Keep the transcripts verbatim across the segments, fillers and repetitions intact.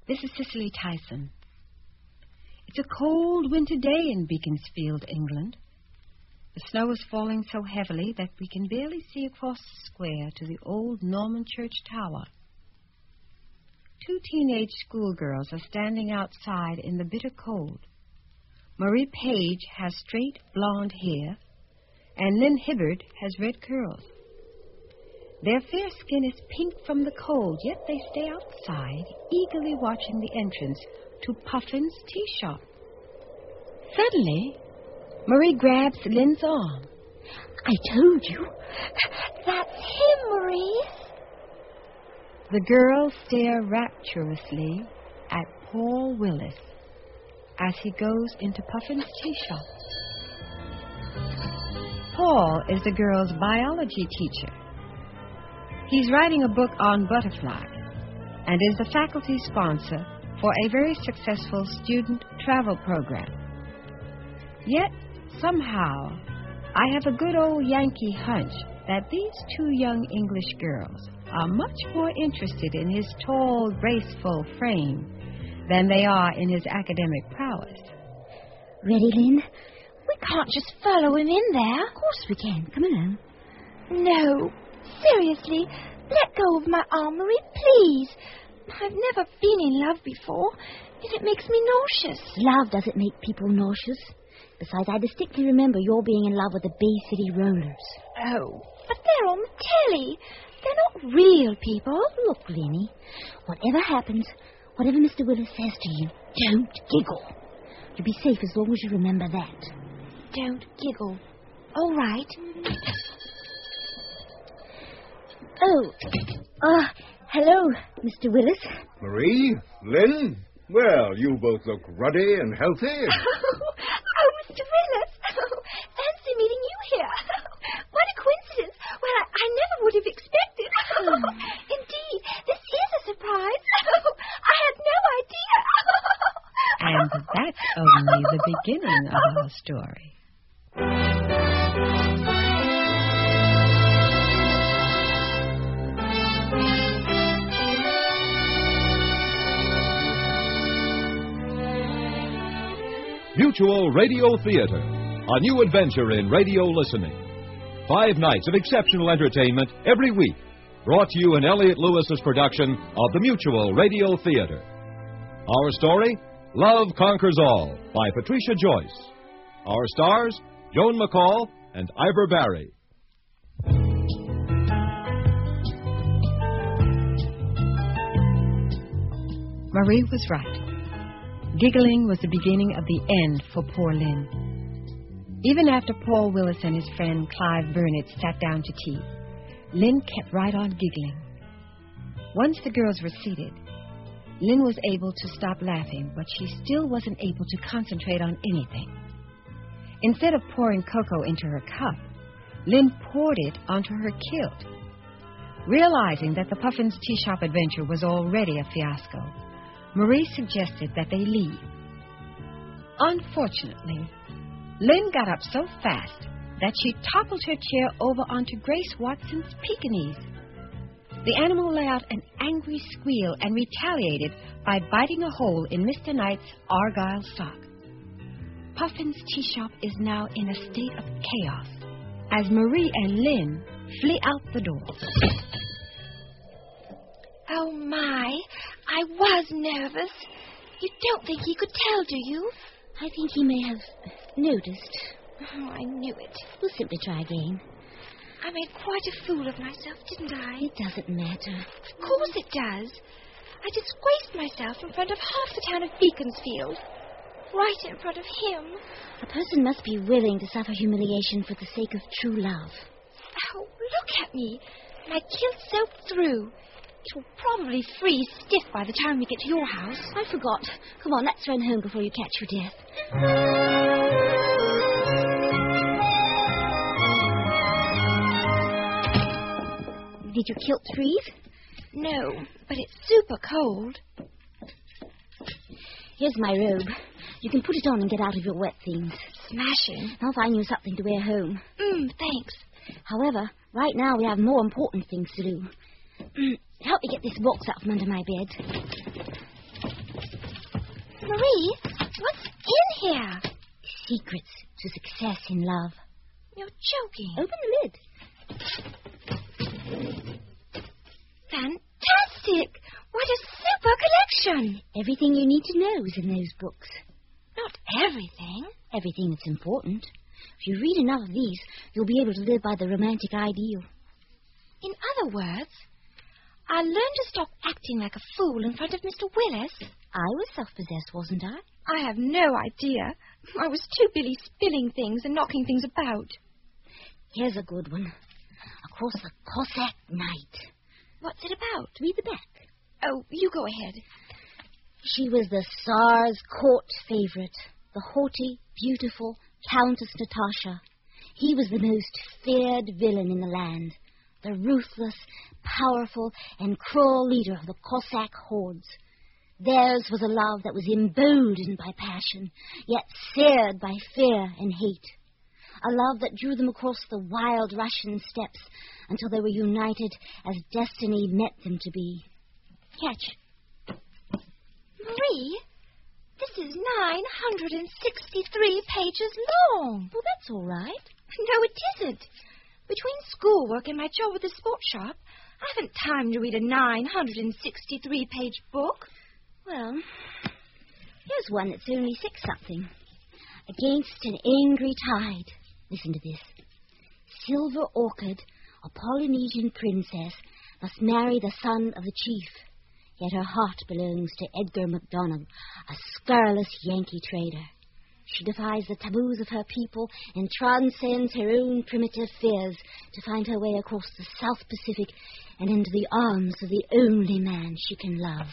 This is Cicely Tyson. It's a cold winter day in Beaconsfield, England. The snow is falling so heavily that we can barely see across the square to the old Norman church tower. Two teenage schoolgirls are standing outside in the bitter cold. Marie Page has straight blonde hair, and Lynn Hibbard has red curls. Their fair skin is pink from the cold, yet they stay outside, eagerly watching the entrance to Puffin's Tea Shop. Suddenly, Marie grabs Lynn's arm. I told you. That's him, Marie. The girls stare rapturously at Paul Willis as he goes into Puffin's Tea Shop. Paul is the girls' biology teacher. He's writing a book on butterflies and is the faculty sponsor for a very successful student travel program. Yet, somehow, I have a good old Yankee hunch that these two young English girls are much more interested in his tall, graceful frame than they are in his academic prowess. Ready, Lynn? We can't just follow him in there. Of course we can. Come along. No. Seriously, let go of my arm, Marie, please. I've never been in love before, and it makes me nauseous. Love doesn't make people nauseous. Besides, I distinctly remember your being in love with the Bay City Rollers. Oh, but they're on the telly. They're not real people. Look, Lenny, whatever happens, whatever Mister Willis says to you, don't giggle. You'll be safe as long as you remember that. Don't giggle. All right. Oh, uh, hello, Mister Willis. Marie, Lynn, well, you both look ruddy and healthy. Oh, Mister Willis, oh, fancy meeting you here. What a coincidence. Well, I, I never would have expected. Oh, indeed, this is a surprise. Oh, I had no idea. And that's only the beginning of our story. Mutual Radio Theater, a new adventure in radio listening. Five nights of exceptional entertainment every week, brought to you in Elliot Lewis's production of the Mutual Radio Theater. Our story, Love Conquers All, by Patricia Joyce. Our stars, Joan McCall and Ivor Barry. Marie was right. Giggling was the beginning of the end for poor Lynn. Even after Paul Willis and his friend Clive Burnett sat down to tea, Lynn kept right on giggling. Once the girls were seated, Lynn was able to stop laughing, but she still wasn't able to concentrate on anything. Instead of pouring cocoa into her cup, Lynn poured it onto her kilt. Realizing that the Puffin's Tea Shop adventure was already a fiasco, Marie suggested that they leave. Unfortunately, Lynn got up so fast that she toppled her chair over onto Grace Watson's Pekingese. The animal let out an angry squeal and retaliated by biting a hole in Mister Knight's argyle sock. Puffin's Tea Shop is now in a state of chaos as Marie and Lynn flee out the door. Oh, my. I was nervous. You don't think he could tell, do you? I think he may have noticed. Oh, I knew it. We'll simply try again. I made quite a fool of myself, didn't I? It doesn't matter. Of course it does. I disgraced myself in front of half the town of Beaconsfield. Right in front of him. A person must be willing to suffer humiliation for the sake of true love. Oh, look at me. My kilt's soaked through. It will probably freeze stiff by the time we get to your house. I forgot. Come on, let's run home before you catch your death. Did your kilt freeze? No, but it's super cold. Here's my robe. You can put it on and get out of your wet things. Smashing. I'll find you something to wear home. Mm, thanks. However, right now we have more important things to do. Mm, help me get this box out from under my bed. Marie, what's in here? Secrets to success in love. You're joking. Open the lid. Fantastic! What a super collection! Everything you need to know is in those books. Not everything. Everything that's important. If you read enough of these, you'll be able to live by the romantic ideal. In other words, I learned to stop acting like a fool in front of Mister Willis. I was self-possessed, wasn't I? I have no idea. I was too busy spilling things and knocking things about. Here's a good one. Across the Cossack Night. What's it about? Read the back. Oh, you go ahead. She was the Tsar's court favorite, the haughty, beautiful Countess Natasha. He was the most feared villain in the land, the ruthless, powerful, and cruel leader of the Cossack hordes. Theirs was a love that was emboldened by passion, yet seared by fear and hate. A love that drew them across the wild Russian steppes until they were united as destiny meant them to be. Catch. Marie, this is nine hundred sixty-three pages long. Well, that's all right. No, it isn't. Between schoolwork and my job at the sports shop, I haven't time to read a nine hundred sixty-three page book. Well, here's one that's only six something. Against an angry tide. Listen to this. Silver Orchid, a Polynesian princess, must marry the son of the chief. Yet her heart belongs to Edgar MacDonald, a scurrilous Yankee trader. She defies the taboos of her people and transcends her own primitive fears to find her way across the South Pacific and into the arms of the only man she can love.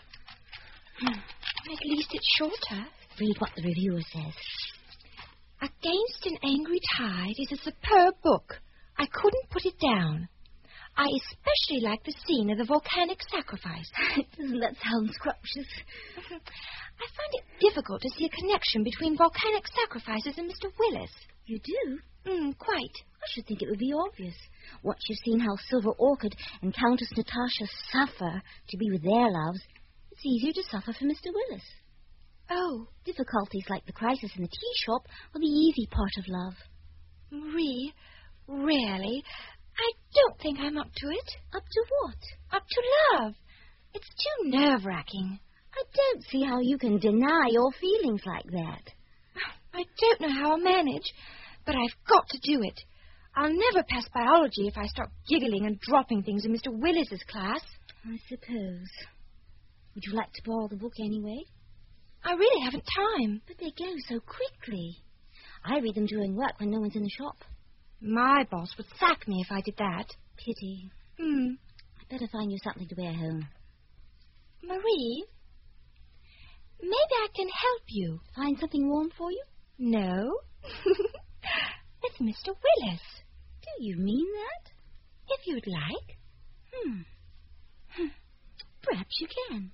At least it's shorter. Read what the reviewer says. Against an Angry Tide is a superb book. I couldn't put it down. I especially like the scene of the volcanic sacrifice. Doesn't that sound scrumptious? I find it difficult to see a connection between volcanic sacrifices and Mister Willis. You do? Mm, quite. I should think it would be obvious. Once you've seen how Silver Orchid and Countess Natasha suffer to be with their loves, it's easier to suffer for Mister Willis. Oh. Difficulties like the crisis in the tea shop are the easy part of love. Marie, really? I don't think I'm up to it. Up to what? Up to love. It's too nerve-wracking. I don't see how you can deny your feelings like that. I don't know how I'll manage, but I've got to do it. I'll never pass biology if I start giggling and dropping things in Mister Willis's class. I suppose. Would you like to borrow the book anyway? I really haven't time. But they go so quickly. I read them during work when no one's in the shop. My boss would sack me if I did that. Pity. Hmm. I'd better find you something to wear home. Marie, maybe I can help you. Find something warm for you? No. It's Mister Willis. Do you mean that? If you'd like. Hmm. hmm. Perhaps you can.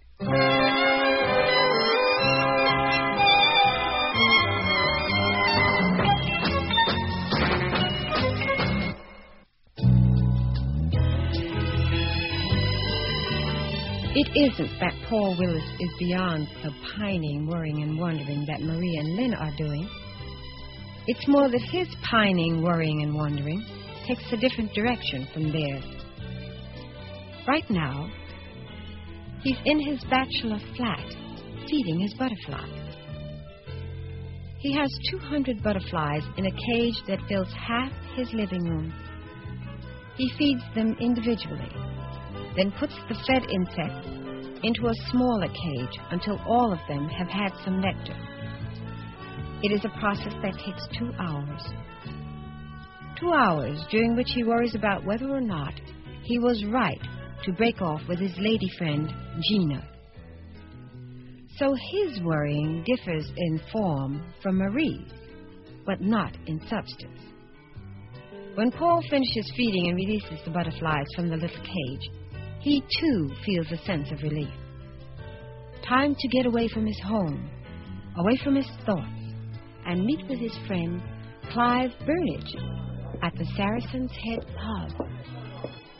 It isn't that Paul Willis is beyond the pining, worrying, and wondering that Marie and Lynn are doing. It's more that his pining, worrying, and wondering takes a different direction from theirs. Right now, he's in his bachelor flat, feeding his butterflies. He has two hundred butterflies in a cage that fills half his living room. He feeds them individually, then puts the fed insects into a smaller cage until all of them have had some nectar. It is a process that takes two hours. Two hours during which he worries about whether or not he was right to break off with his lady friend, Gina. So his worrying differs in form from Marie's, but not in substance. When Paul finishes feeding and releases the butterflies from the little cage, he, too, feels a sense of relief. Time to get away from his home, away from his thoughts, and meet with his friend, Clive Burnage, at the Saracen's Head Pub.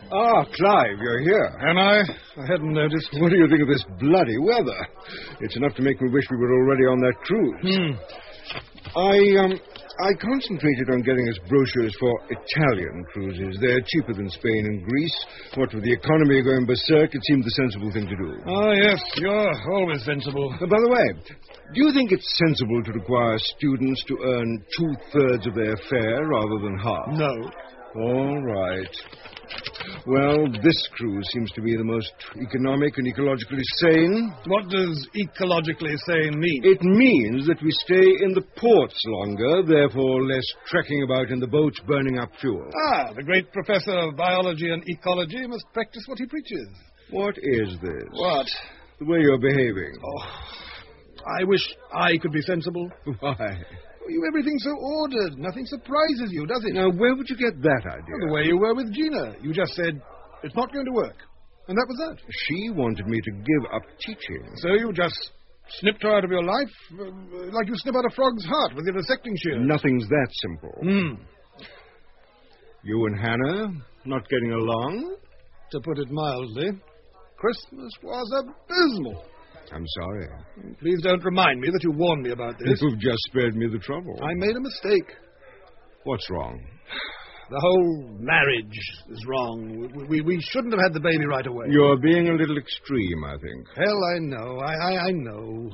Ah, Clive, you're here. Am I? I hadn't noticed. What do you think of this bloody weather? It's enough to make me wish we were already on that cruise. Hmm. I, um... I concentrated on getting us brochures for Italian cruises. They're cheaper than Spain and Greece. What with the economy going berserk, it seemed the sensible thing to do. Ah, yes, you're always sensible. Uh, by the way, do you think it's sensible to require students to earn two-thirds of their fare rather than half? No. All right. Well, this cruise seems to be the most economic and ecologically sane. What does ecologically sane mean? It means that we stay in the ports longer, therefore less trekking about in the boats burning up fuel. Ah, the great professor of biology and ecology must practice what he preaches. What is this? What? The way you're behaving. Oh, I wish I could be sensible. Why? You, everything's so ordered. Nothing surprises you, does it? Now, where would you get that idea? Well, the way you were with Gina. You just said, it's not going to work. And that was that. She wanted me to give up teaching. So you just snipped her out of your life, uh, like you snip out a frog's heart with your dissecting shears. Nothing's that simple. Hmm. You and Hannah not getting along? To put it mildly, Christmas was abysmal. I'm sorry. Please don't remind me that you warned me about this. You've just spared me the trouble. I made a mistake. What's wrong? The whole marriage is wrong. We, we, we shouldn't have had the baby right away. You're being a little extreme, I think. Hell, I know. I, I, I know.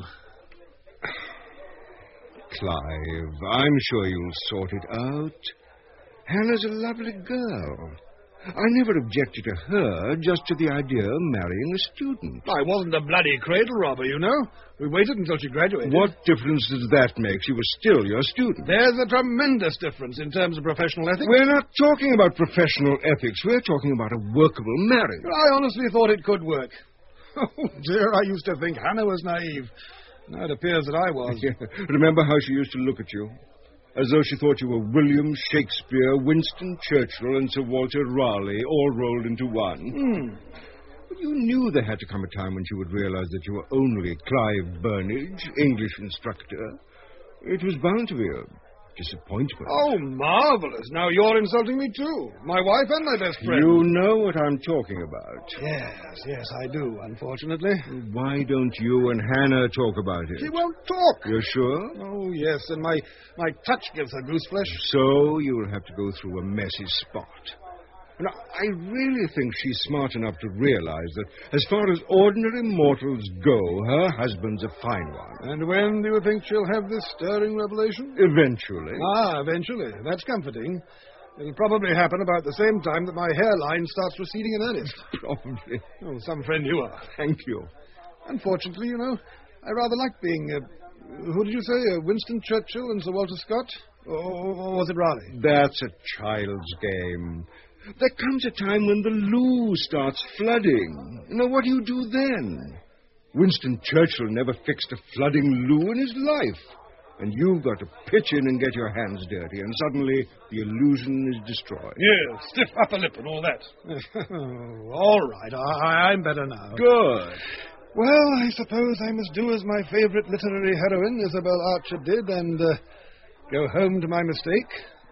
Clive, I'm sure you'll sort it out. Hannah's a lovely girl. I never objected to her, just to the idea of marrying a student. I wasn't a bloody cradle robber, you know. We waited until she graduated. What difference does that make? She was still your student. There's a tremendous difference in terms of professional ethics. We're not talking about professional ethics. We're talking about a workable marriage. I honestly thought it could work. Oh, dear, I used to think Hannah was naive. Now it appears that I was. Yeah. Remember how she used to look at you? As though she thought you were William Shakespeare, Winston Churchill, and Sir Walter Raleigh, all rolled into one. Hmm. But you knew there had to come a time when she would realize that you were only Clive Burnage, English instructor. It was bound to be a disappointment. Oh, marvelous. Now you're insulting me, too. My wife and my best friend. You know what I'm talking about. Yes, yes, I do, unfortunately. Why don't you and Hannah talk about it? She won't talk. You're sure? Oh, yes, and my, my touch gives her goose flesh. So you'll have to go through a messy spot. Now, I really think she's smart enough to realize that as far as ordinary mortals go, her husband's a fine one. And when do you think she'll have this stirring revelation? Eventually. Ah, eventually. That's comforting. It'll probably happen about the same time that my hairline starts receding in earnest. Probably. Oh, some friend you are. Thank you. Unfortunately, you know, I rather like being, uh, who did you say, uh, Winston Churchill and Sir Walter Scott? Or, or was it Raleigh? That's a child's game. There comes a time when the loo starts flooding. Now, what do you do then? Winston Churchill never fixed a flooding loo in his life. And you've got to pitch in and get your hands dirty, and suddenly the illusion is destroyed. Yes, stiff upper lip and all that. Oh, all right, I, I'm better now. Good. Well, I suppose I must do as my favorite literary heroine, Isabel Archer, did, and uh, go home to my mistake.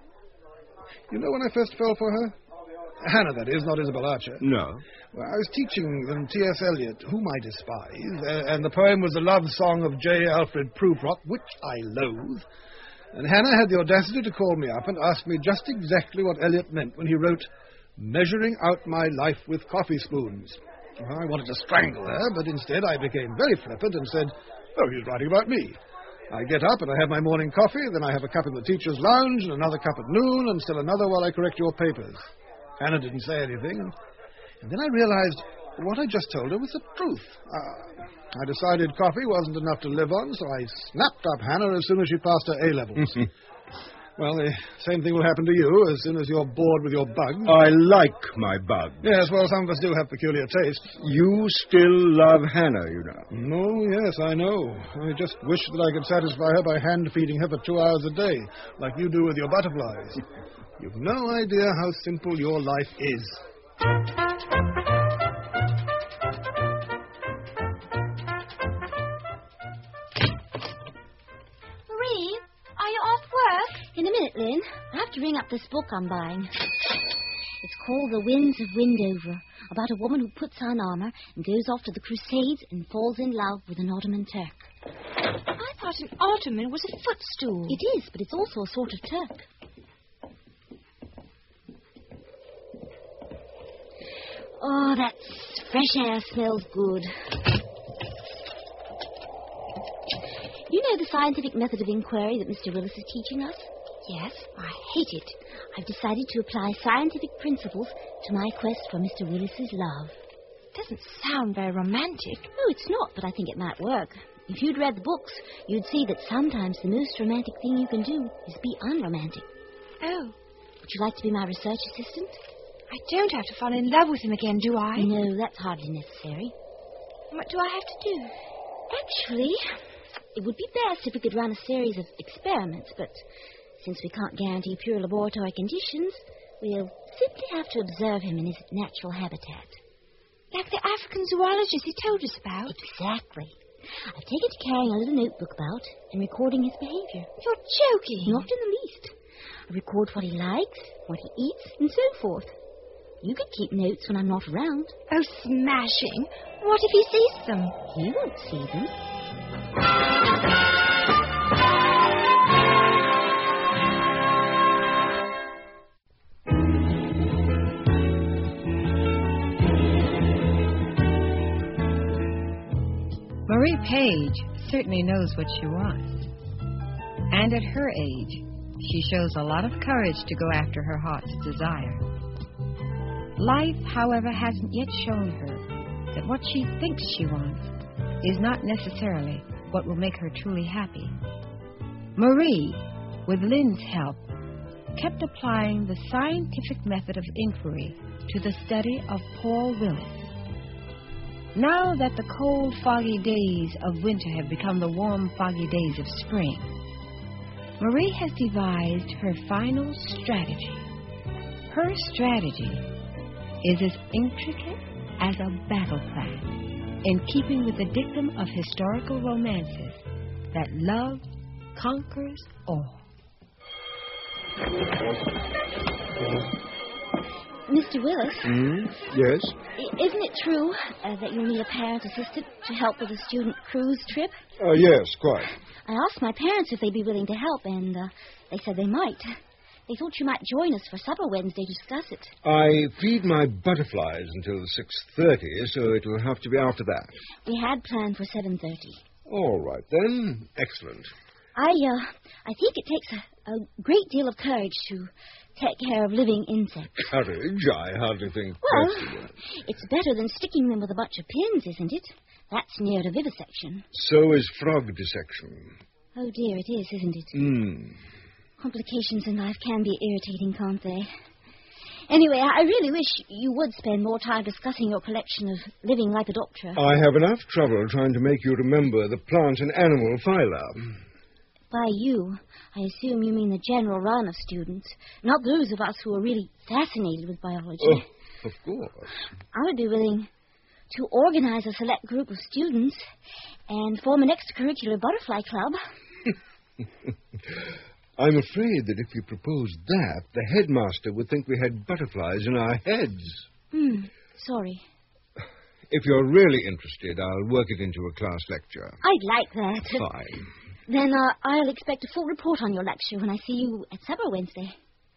You know when I first fell for her? Hannah, that is, not Isabel Archer. No. Well, I was teaching them T S. Eliot, whom I despise, uh, and the poem was a love song of J. Alfred Prufrock, which I loathe. And Hannah had the audacity to call me up and ask me just exactly what Eliot meant when he wrote, "Measuring out my life with coffee spoons." Well, I wanted to strangle her, but instead I became very flippant and said, "Oh, he's writing about me." I get up and I have my morning coffee, then I have a cup in the teacher's lounge, and another cup at noon, and still another while I correct your papers. Hannah didn't say anything, and then I realized what I just told her was the truth. Uh, I decided coffee wasn't enough to live on, so I snapped up Hannah as soon as she passed her A-levels. Well, the same thing will happen to you as soon as you're bored with your bugs. I like my bugs. Yes, well, some of us do have peculiar tastes. You still love Hannah, you know. Oh, yes, I know. I just wish that I could satisfy her by hand-feeding her for two hours a day, like you do with your butterflies. You've no idea how simple your life is. Marie, are you off work? In a minute, Lynn. I have to ring up this book I'm buying. It's called The Winds of Windover, about a woman who puts on armor and goes off to the Crusades and falls in love with an Ottoman Turk. I thought an Ottoman was a footstool. It is, but it's also a sort of Turk. Oh, that fresh air smells good. You know the scientific method of inquiry that Mister Willis is teaching us? Yes. I hate it. I've decided to apply scientific principles to my quest for Mister Willis's love. Doesn't sound very romantic. No, it's not, but I think it might work. If you'd read the books, you'd see that sometimes the most romantic thing you can do is be unromantic. Oh. Would you like to be my research assistant? I don't have to fall in love with him again, do I? No, that's hardly necessary. What do I have to do? Actually, it would be best if we could run a series of experiments, but since we can't guarantee pure laboratory conditions, we'll simply have to observe him in his natural habitat. Like the African zoologist he told us about? Exactly. I've taken to carrying a little notebook about and recording his behavior. You're joking. Not in the least. I record what he likes, what he eats, and so forth. You could keep notes when I'm not around. Oh, smashing. What if he sees them? He won't see them. Marie Page certainly knows what she wants. And at her age, she shows a lot of courage to go after her heart's desire. Life, however, hasn't yet shown her that what she thinks she wants is not necessarily what will make her truly happy. Marie, with Lynn's help, kept applying the scientific method of inquiry to the study of Paul Willis. Now that the cold, foggy days of winter have become the warm, foggy days of spring, Marie has devised her final strategy. Her strategy is as intricate as a battle plan, in keeping with the dictum of historical romances that love conquers all. Mister Willis? Hmm? Yes? I- isn't it true uh, that you'll need a parent assistant to help with a student cruise trip? Uh, yes, quite. I asked my parents if they'd be willing to help, and uh, they said they might. They thought you might join us for supper Wednesday to discuss it. I feed my butterflies until six thirty, so it will have to be after that. We had planned for seven thirty. All right, then. Excellent. I, uh, I think it takes a, a great deal of courage to take care of living insects. Courage? I hardly think... Well, possible. it's better than sticking them with a bunch of pins, isn't it? That's near to vivisection. So is frog dissection. Oh, dear, it is, isn't it? Hmm. Complications in life can be irritating, can't they? Anyway, I really wish you would spend more time discussing your collection of Living Lepidoptera. I have enough trouble trying to make you remember the plant and animal phyla. By you, I assume you mean the general run of students, not those of us who are really fascinated with biology. Oh, of course. I would be willing to organize a select group of students and form an extracurricular butterfly club. I'm afraid that if you proposed that, the headmaster would think we had butterflies in our heads. Hmm, sorry. If you're really interested, I'll work it into a class lecture. I'd like that. Fine. Then uh, I'll expect a full report on your lecture when I see you at supper Wednesday.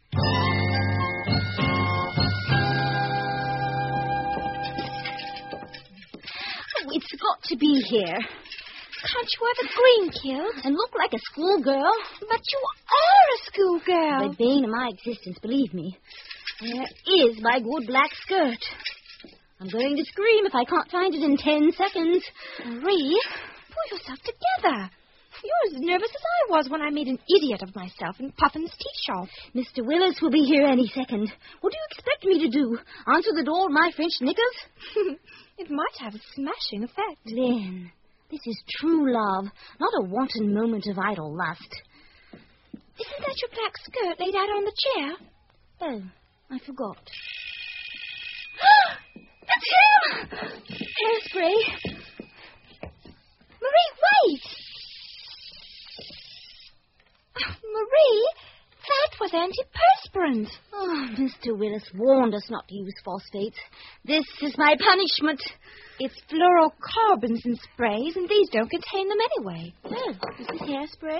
Oh, it's got to be here. Can't you have a green kilt? And look like a schoolgirl. But you are a schoolgirl. The bane of my existence, believe me. There is my good black skirt. I'm going to scream if I can't find it in ten seconds. Marie, pull yourself together. You're as nervous as I was when I made an idiot of myself in Puffin's tea shop. Mister Willis will be here any second. What do you expect me to do? Answer the door in my French knickers? It might have a smashing effect. Lynn, this is true love, not a wanton moment of idle lust. Isn't that your black skirt laid out on the chair? Oh, I forgot. That's him! Hairspray. Marie, wait! Marie, that was antiperspirant. Oh, Oh, Mister Willis warned us not to use phosphates. This is my punishment. It's fluorocarbons in sprays, and these don't contain them anyway. Oh, is this hairspray?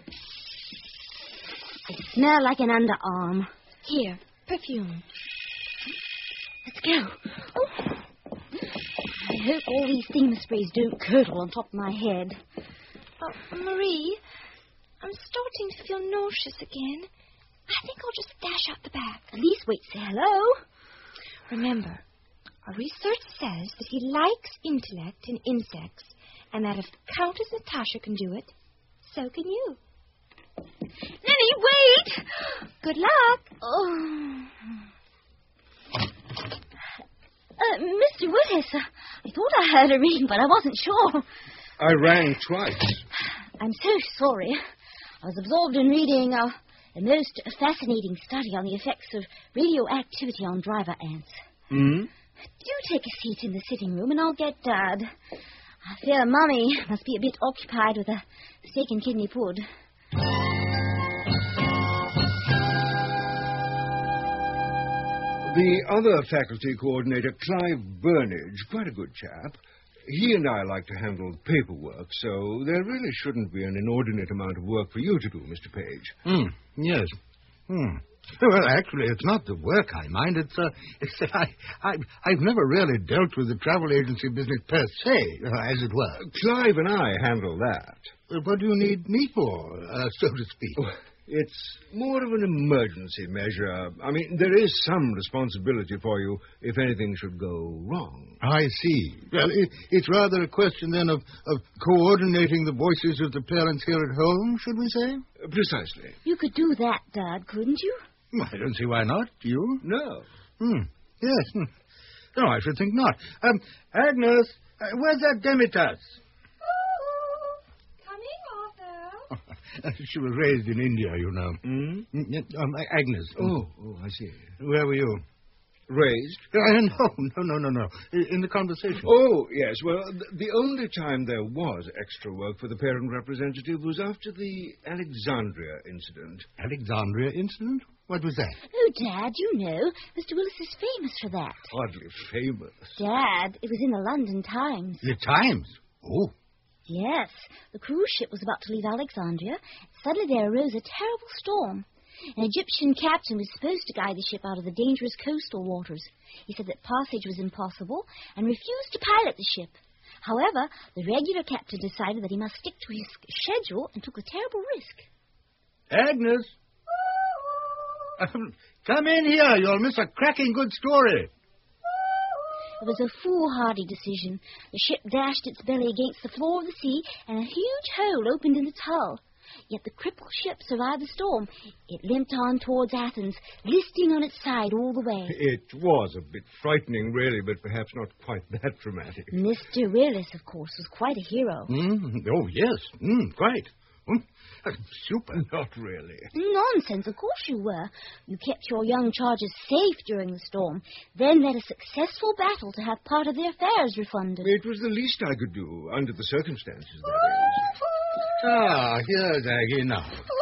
They smell like an underarm. Here, perfume. Let's go. Oh. I hope all these steamer sprays don't curdle on top of my head. Oh, Marie, I'm starting to feel nauseous again. I think I'll just dash out the back. At least wait, say hello. Remember, our research says that he likes intellect in insects, and that if Countess Natasha can do it, so can you. Nanny, wait! Good luck. Oh. Uh, Mister Willis, uh, I thought I heard a ring, but I wasn't sure. I rang twice. I'm so sorry. I was absorbed in reading uh, a most fascinating study on the effects of radioactivity on driver ants. Hmm? Do take a seat in the sitting room, and I'll get Dad. I fear Mummy must be a bit occupied with a steak and kidney pud. The other faculty coordinator, Clive Burnage, quite a good chap. He and I like to handle paperwork, so there really shouldn't be an inordinate amount of work for you to do, Mister Page. Hmm, yes. Hmm. Well, actually, it's not the work I mind. It's, uh, it's I, I, I've never really dealt with the travel agency business per se, uh, as it were. Clive and I handle that. Uh, what do you need me for, uh, so to speak? Oh, it's more of an emergency measure. I mean, there is some responsibility for you if anything should go wrong. I see. Well, it, it's rather a question, then, of, of coordinating the voices of the parents here at home, should we say? Uh, precisely. You could do that, Dad, couldn't you? Well, I don't see why not. Do you? No. Hmm. Yes. Hmm. No, I should think not. Um, Agnes, uh, where's that Demetas? She was raised in India, you know. Hmm? Um, Agnes. Oh, oh, I see. Where were you? Raised? Uh, no, no, no, no, no. In the conversation. Oh, yes. Well, th- the only time there was extra work for the parent representative was after the Alexandria incident. Alexandria incident? What was that? Oh, Dad, you know, Mister Willis is famous for that. Hardly famous. Dad, it was in the London Times. The Times? Oh. Yes, the cruise ship was about to leave Alexandria. Suddenly there arose a terrible storm. An Egyptian captain was supposed to guide the ship out of the dangerous coastal waters. He said that passage was impossible and refused to pilot the ship. However, the regular captain decided that he must stick to his schedule and took a terrible risk. Agnes! Um, come in here. You'll miss a cracking good story. It was a foolhardy decision. The ship dashed its belly against the floor of the sea, and a huge hole opened in its hull. Yet the crippled ship survived the storm. It limped on towards Athens, listing on its side all the way. It was a bit frightening, really, but perhaps not quite that dramatic. Mister Willis, of course, was quite a hero. Mm, oh, yes. Mm, quite. Mm, super. Not really. Nonsense, of course you were. You kept your young charges safe during the storm, then led a successful battle to have part of their fares refunded. It was the least I could do, under the circumstances, that is. Ah, here's Aggie now.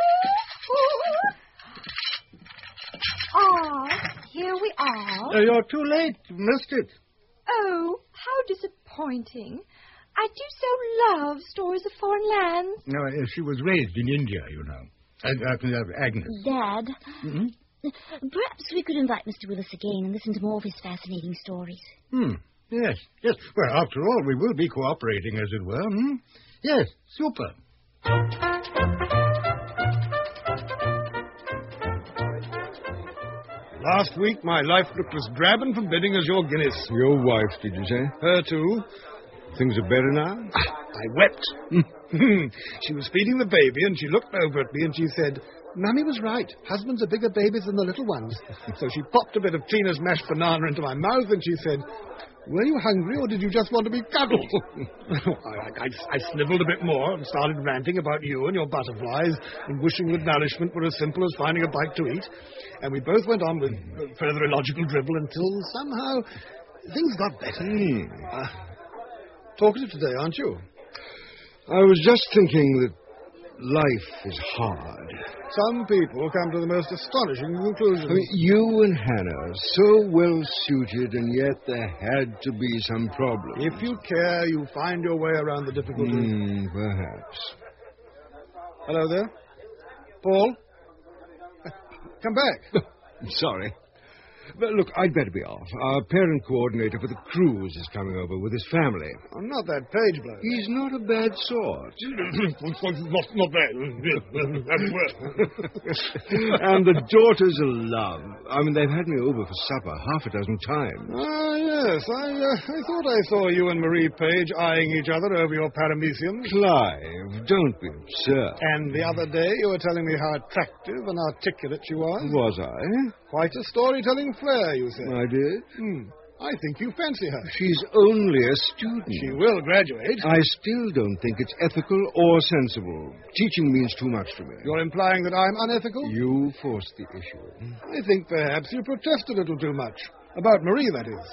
Ah, here we are. Uh, you're too late. You missed it. Oh, how disappointing. I do so love stories of foreign lands. No, uh, she was raised in India, you know. Uh, uh, Agnes. Dad, Mm-hmm. perhaps we could invite Mister Willis again and listen to more of his fascinating stories. Hmm. Yes, yes. Well, after all, we will be cooperating, as it were. Hmm? Yes, super. Last week, my life looked as drab and forbidding as your Guinness. Your wife, did you say? Her, too. Things are better now? I wept. She was feeding the baby, and she looked over at me, and she said, Mummy was right. Husbands are bigger babies than the little ones. So she popped a bit of Tina's mashed banana into my mouth, and she said, were you hungry, or did you just want to be cuddled? I, I, I sniveled a bit more and started ranting about you and your butterflies and wishing that nourishment were as simple as finding a bite to eat. And we both went on with further illogical dribble until somehow things got better. Hmm. Uh, talkative today, aren't you? I was just thinking that life is hard. Some people come to the most astonishing conclusions. I mean, you and Hannah, so well suited, and yet there had to be some problem. If you care, you find your way around the difficulty. Hmm, perhaps. Hello there. Paul? Come back. I'm sorry. But look, I'd better be off. Our parent coordinator for the cruise is coming over with his family. I'm not that page bloke. He's not a bad sort. not, not bad. And the daughter's a love. I mean, they've had me over for supper half a dozen times. Ah, yes. I, uh, I thought I saw you and Marie Page eyeing each other over your paramecium. Clive, don't be absurd. And the other day you were telling me how attractive and articulate she was. Was I? Quite a storytelling flair, you said. I did. Hmm. I think you fancy her. She's only a student. She will graduate. I still don't think it's ethical or sensible. Teaching means too much to me. You're implying that I'm unethical? You forced the issue. I think perhaps you protest a little too much. About Marie, that is.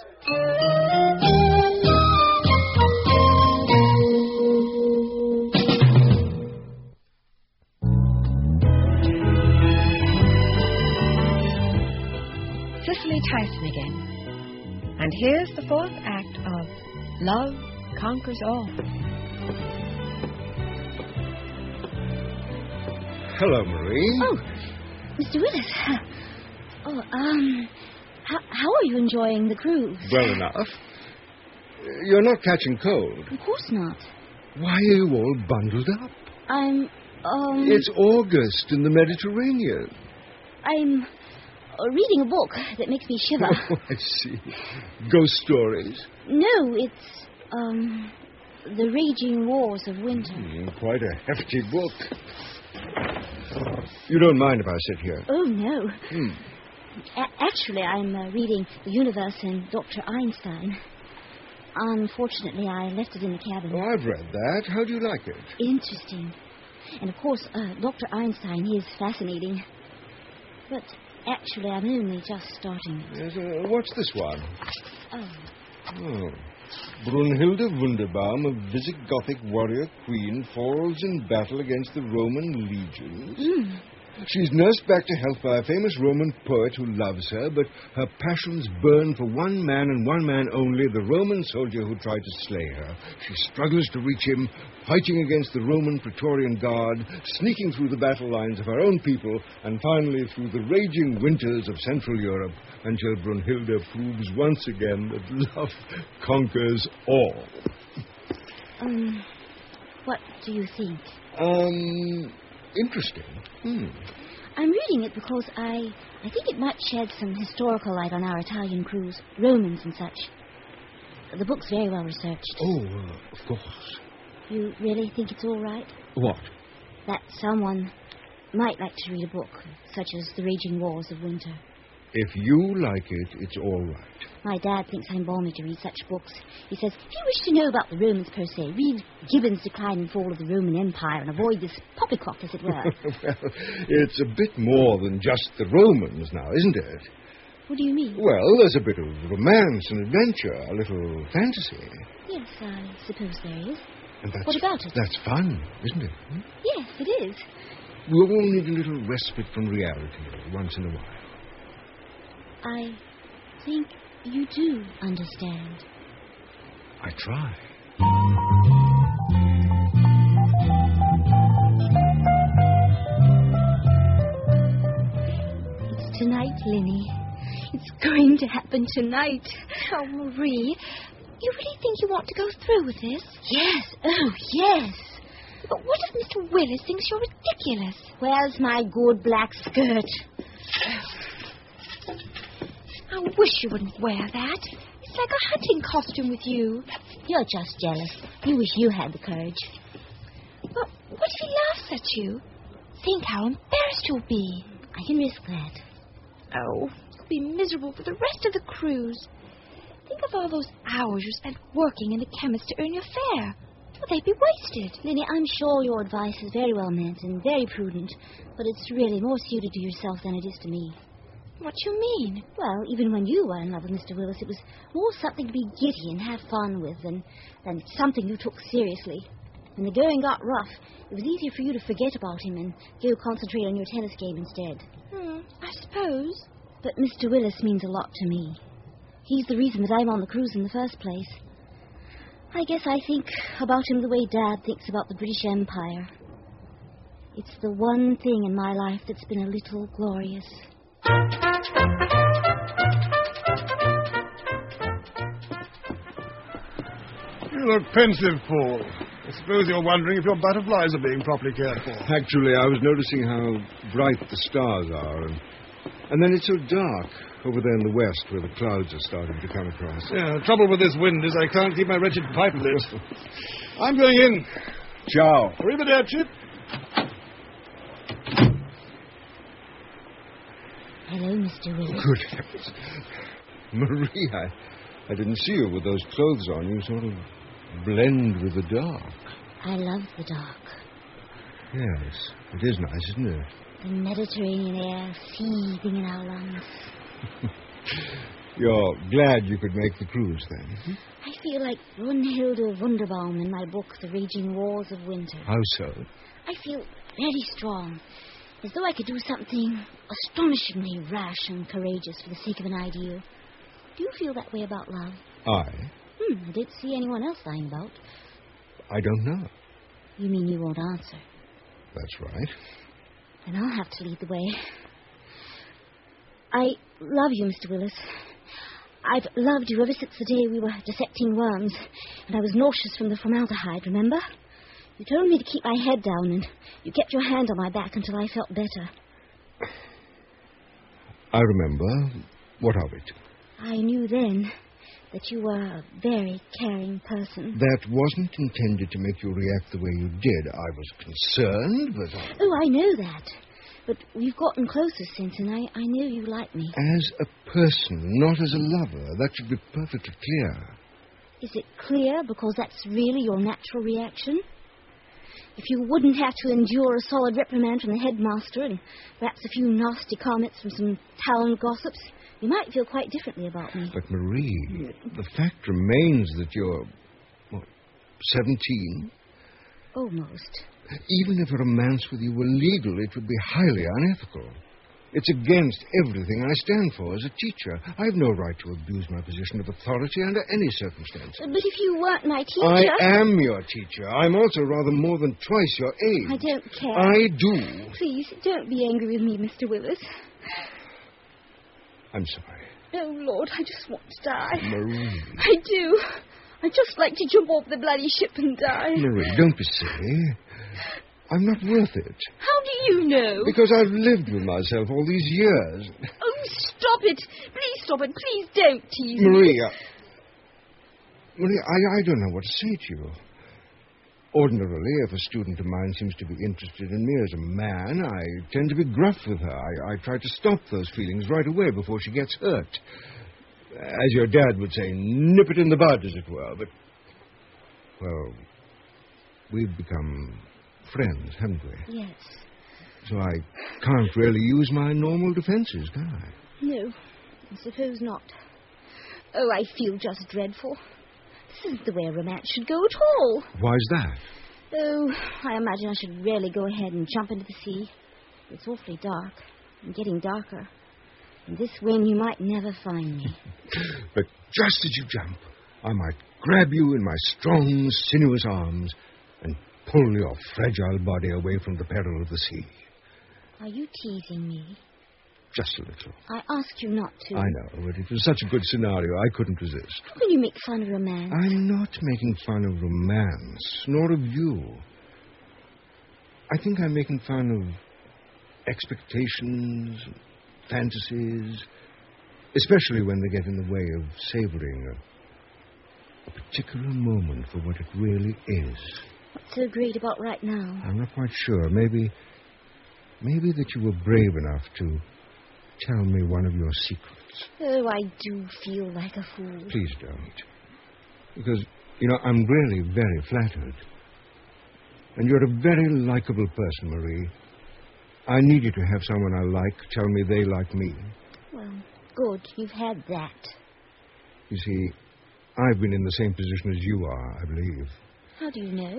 Cicely Tyson again. And here's the fourth act of Love Conquers All. Hello, Marie. Oh, Mister Willis. Oh, um, how, how are you enjoying the cruise? Well enough. You're not catching cold. Of course not. Why are you all bundled up? I'm, um... It's August in the Mediterranean. I'm uh, reading a book that makes me shiver. Oh, I see. Ghost stories. No, it's, um, The Raging Wars of Winter. Mm, quite a hefty book. You don't mind if I sit here? Oh, no. Hmm. A- actually, I'm uh, reading The Universe and Doctor Einstein. Unfortunately, I left it in the cabin. Oh, I've read that. How do you like it? Interesting. And, of course, uh, Doctor Einstein is fascinating. But actually, I'm only just starting it. Yes, uh, what's this one? Oh. Oh. Brunhilde Wunderbaum, a Visigothic warrior queen, falls in battle against the Roman legions. Mm. She's nursed back to health by a famous Roman poet who loves her, but her passions burn for one man and one man only, the Roman soldier who tried to slay her. She struggles to reach him, fighting against the Roman Praetorian Guard, sneaking through the battle lines of her own people, and finally through the raging winters of Central Europe, until Brunhilde proves once again that love conquers all. Um, what do you think? Um... Interesting. Hmm. I'm reading it because I, I think it might shed some historical light on our Italian cruise, Romans and such. The book's very well researched. Oh, uh, of course. You really think it's all right? What? That someone might like to read a book, such as The Raging Wars of Winter. If you like it, it's all right. My dad thinks I'm balmy to read such books. He says, if you wish to know about the Romans per se, read Gibbon's Decline and Fall of the Roman Empire and avoid this poppycock, as it were. Well, it's a bit more than just the Romans now, isn't it? What do you mean? Well, there's a bit of romance and adventure, a little fantasy. Yes, I suppose there is. And that's, what about it? That's fun, isn't it? Hmm? Yes, it is. We all need a little respite from reality once in a while. I think you do understand. I try. It's tonight, Linny. It's going to happen tonight. Oh, Marie, you really think you want to go through with this? Yes, oh, yes. But what if Mister Willis thinks you're ridiculous? Where's my good black skirt? I wish you wouldn't wear that. It's like a hunting costume with you. You're just jealous. You wish you had the courage. But what if he laughs at you? Think how embarrassed you'll be. I can risk that. Oh, you'll be miserable for the rest of the cruise. Think of all those hours you spent working in the chemist to earn your fare. Well, they'd be wasted. Linny, I'm sure your advice is very well meant and very prudent, but it's really more suited to yourself than it is to me. What do you mean? Well, even when you were in love with Mister Willis, it was more something to be giddy and have fun with than, than something you took seriously. When the going got rough, it was easier for you to forget about him and go concentrate on your tennis game instead. Hmm, I suppose. But Mister Willis means a lot to me. He's the reason that I'm on the cruise in the first place. I guess I think about him the way Dad thinks about the British Empire. It's the one thing in my life that's been a little glorious. You look pensive, Paul. I suppose you're wondering if your butterflies are being properly cared for. Actually, I was noticing how bright the stars are, and, and then it's so dark over there in the west where the clouds are starting to come across. Yeah, the trouble with this wind is I can't keep my wretched pipe lit. I'm going in. Ciao. Arrivederci. Hello, Mister Willis. Good heavens. Marie, I, I didn't see you with those clothes on. You sort of blend with the dark. I love the dark. Yes, it is nice, isn't it? The Mediterranean air seething in our lungs. You're glad you could make the cruise, then? I feel like Brunhilde Wunderbaum in my book, The Raging Wars of Winter. How so? I feel very strong, as though I could do something astonishingly rash and courageous for the sake of an ideal. Do you feel that way about love? I? Hmm, I don't see anyone else lying about. I don't know. You mean you won't answer? That's right. Then I'll have to lead the way. I love you, Mister Willis. I've loved you ever since the day we were dissecting worms, and I was nauseous from the formaldehyde, remember? You told me to keep my head down, and you kept your hand on my back until I felt better. I remember. What of it? I knew then that you were a very caring person. That wasn't intended to make you react the way you did. I was concerned, but... I... Oh, I know that. But we've gotten closer since, and I, I know you like me. As a person, not as a lover. That should be perfectly clear. Is it clear because that's really your natural reaction? If you wouldn't have to endure a solid reprimand from the headmaster and perhaps a few nasty comments from some town gossips, you might feel quite differently about me. But, Marie, the fact remains that you're, what, seventeen? Almost. Even if a romance with you were legal, it would be highly unethical. It's against everything I stand for as a teacher. I have no right to abuse my position of authority under any circumstances. But if you weren't my teacher... I am your teacher. I'm also rather more than twice your age. I don't care. I do. Please, don't be angry with me, Mister Willis. I'm sorry. Oh, Lord, I just want to die. Marie. I do. I'd just like to jump off the bloody ship and die. Marie, don't be silly. I'm not worth it. How do you know? Because I've lived with myself all these years. Oh, stop it. Please stop it. Please don't tease Marie, me. I, Marie, I, I don't know what to say to you. Ordinarily, if a student of mine seems to be interested in me as a man, I tend to be gruff with her. I, I try to stop those feelings right away before she gets hurt. As your dad would say, nip it in the bud, as it were. But, well, we've become friends, haven't we? Yes. So I can't really use my normal defenses, can I? No, I suppose not. Oh, I feel just dreadful. This isn't the way a romance should go at all. Why's that? Oh, I imagine I should really go ahead and jump into the sea. It's awfully dark and getting darker. In this wind, you might never find me. But just as you jump, I might grab you in my strong, sinuous arms and pull your fragile body away from the peril of the sea. Are you teasing me? Just a little. I ask you not to. I know, but it was such a good scenario, I couldn't resist. How can you make fun of romance? I'm not making fun of romance, nor of you. I think I'm making fun of expectations, fantasies, especially when they get in the way of savoring a, a particular moment for what it really is. What's so great about right now? I'm not quite sure. Maybe, maybe that you were brave enough to tell me one of your secrets. Oh, I do feel like a fool. Please don't. Because, you know, I'm really very flattered. And you're a very likable person, Marie. I need you to have someone I like tell me they like me. Well, good. You've had that. You see, I've been in the same position as you are, I believe. How do you know?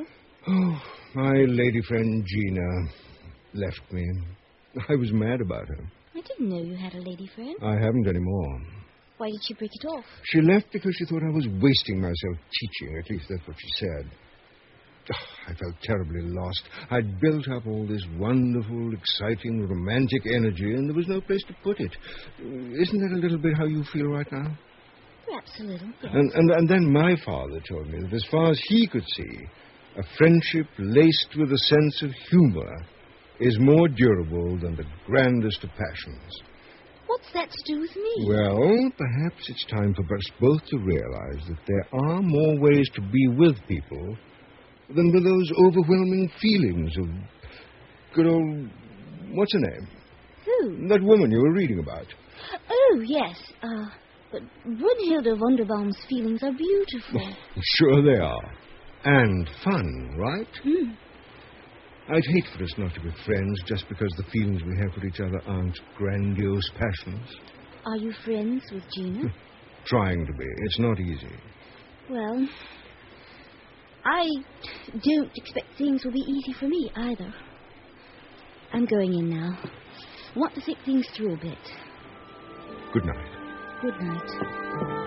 Oh, my lady friend Gina left me. I was mad about her. I didn't know you had a lady friend. I haven't any more. Why did she break it off? She left because she thought I was wasting myself teaching. At least that's what she said. Oh, I felt terribly lost. I'd built up all this wonderful, exciting, romantic energy, and there was no place to put it. Isn't that a little bit how you feel right now? Perhaps a little, yes. And, and, and then my father told me that as far as he could see, a friendship laced with a sense of humor is more durable than the grandest of passions. What's that to do with me? Well, perhaps it's time for us both to realize that there are more ways to be with people than with those overwhelming feelings of good old... What's her name? Who? That woman you were reading about. Oh, yes. Uh, but Brunhilde Wunderbaum's feelings are beautiful. Sure they are. And fun, right? Hmm. I'd hate for us not to be friends just because the feelings we have for each other aren't grandiose passions. Are you friends with Gina? Trying to be. It's not easy. Well, I don't expect things will be easy for me either. I'm going in now. I want to think things through a bit. Good night. Good night.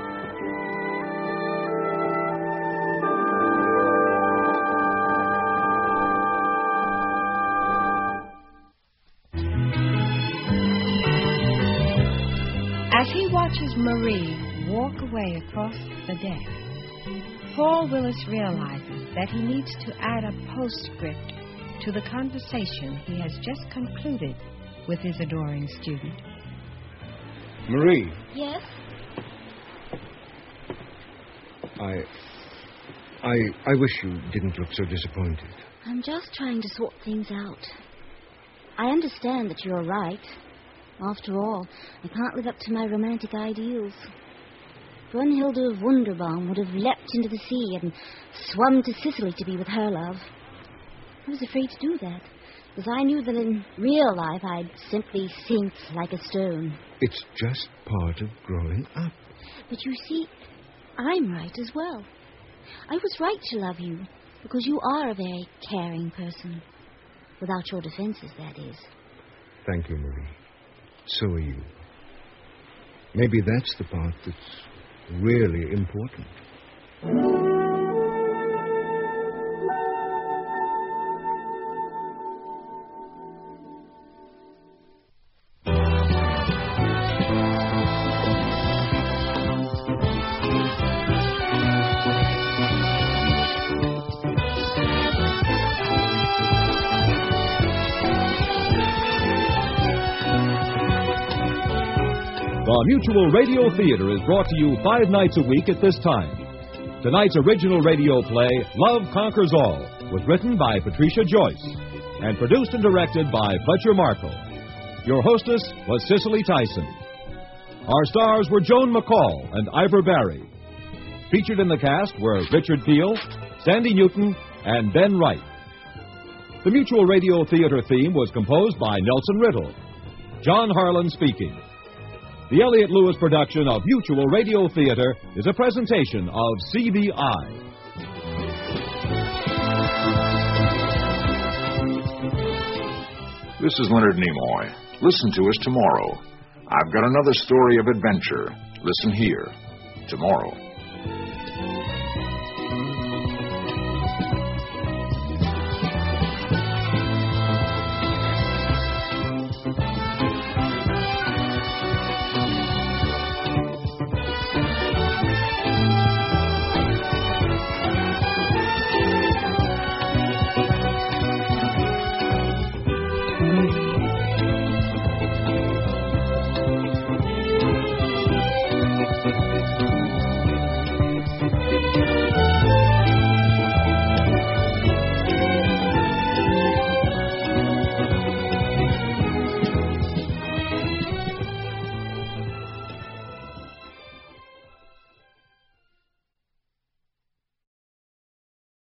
As he watches Marie walk away across the deck, Paul Willis realizes that he needs to add a postscript to the conversation he has just concluded with his adoring student. Marie. Yes? I... I... I wish you didn't look so disappointed. I'm just trying to sort things out. I understand that you're right. After all, I can't live up to my romantic ideals. Brunhilde Wunderbaum would have leapt into the sea and swum to Sicily to be with her love. I was afraid to do that, because I knew that in real life I'd simply sink like a stone. It's just part of growing up. But you see, I'm right as well. I was right to love you, because you are a very caring person. Without your defenses, that is. Thank you, Marie. So are you. Maybe that's the part that's really important. The Mutual Radio Theater is brought to you five nights a week at this time. Tonight's original radio play, Love Conquers All, was written by Patricia Joyce and produced and directed by Fletcher Markle. Your hostess was Cicely Tyson. Our stars were Joan McCall and Ivor Barry. Featured in the cast were Richard Peel, Sandy Newton, and Ben Wright. The Mutual Radio Theater theme was composed by Nelson Riddle. John Harlan speaking. The Elliott Lewis production of Mutual Radio Theater is a presentation of C B I. This is Leonard Nimoy. Listen to us tomorrow. I've got another story of adventure. Listen here tomorrow.